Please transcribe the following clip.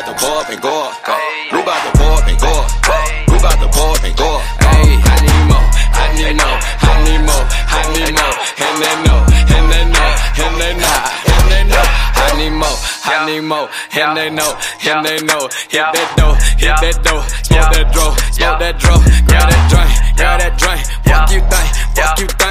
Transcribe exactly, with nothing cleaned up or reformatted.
bout to pour up and go up. We bout to pour up and go up. We bout to pour up and go up. Hey, I need more, I need more, I need more, I need more. And they know, and they know, and they know, and they know. I need more, I need more, and they know, and they know. Hit that dough, hit that dough, smoke that dro, smoke that dro. Grab that drink, grab that drink. Fuck you think, fuck you think.